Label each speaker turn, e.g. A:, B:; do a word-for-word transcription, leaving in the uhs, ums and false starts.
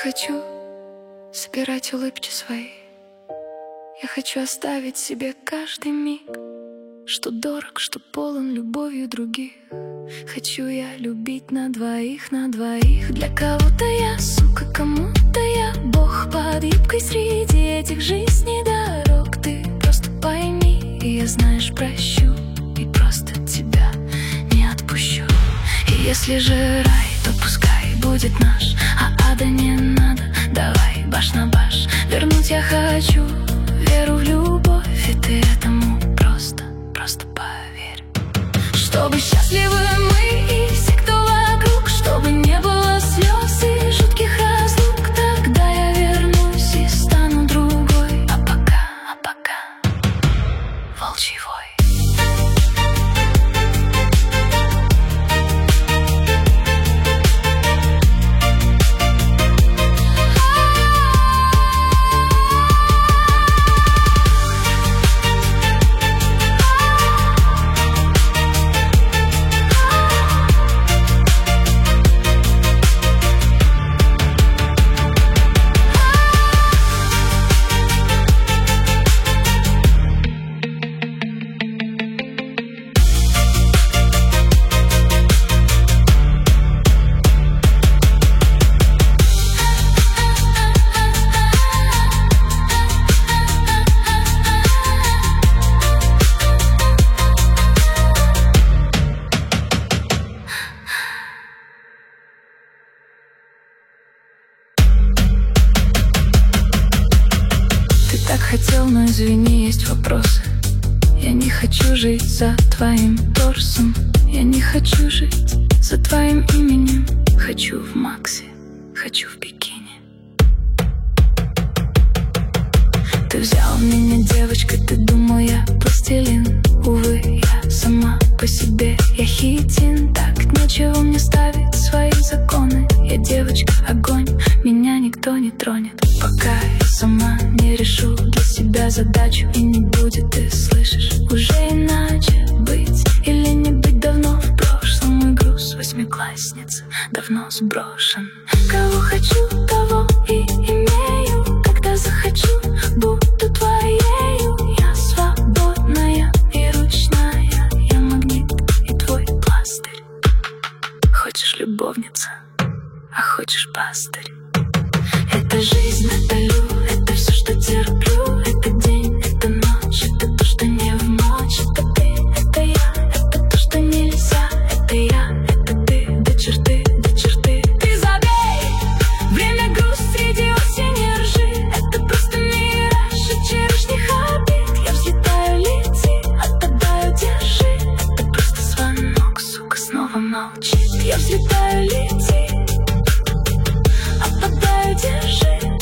A: хочу собирать улыбки свои. Я хочу оставить себе каждый миг, что дорог, что полон любовью других. Хочу я любить на двоих, на двоих. Для кого-то я сука, кому-то я бог. Под юбкой среди этих жизней дорог ты просто пойми, и я, знаешь, прощу, и просто тебя не отпущу. И если же рай, то пускай будет наш, а ада не надо, давай баш на баш. Вернуть я хочу веру в любовь, и ты этому просто, просто поверь. Чтобы счастливы мы и все, кто вокруг, чтобы не было слез и жутких разлук. Тогда я вернусь и стану другой. А пока, а пока волчий вой. Так хотел, но извини, есть вопросы. Я не хочу жить за твоим торсом. Я не хочу жить за твоим именем. Хочу в Максе, хочу в бикини. Ты взял меня, девочка, ты думал, я пластилин. Увы, я сама по себе, я хитин. Так нечего мне ставить свои законы. Я девочка, огонь, меня никто не тронет, пока я сама не решу для себя задачу. И не будет, ты слышишь, уже иначе быть или не быть. Давно в прошлом мой груз восьмиклассницы давно сброшен. Кого хочу, того и имею. Когда захочу, буду твоею. Я свободная и ручная, я магнит и твой пластырь. Хочешь любовница, а хочешь пастырь. Это жизнь, это лю, это все, что терплю. Это день, это ночь, это то, что не в ночь. Это ты, это я, это то, что нельзя. Это я, это ты, до черты, до черты. Ты забей, время груз среди осени ржи. Это просто мираж от вчерашних обид. Я взлетаю, лети, отпадаю, держи. Это просто звонок, сука, снова молчит. Я взлетаю, лети, отпадаю, держи.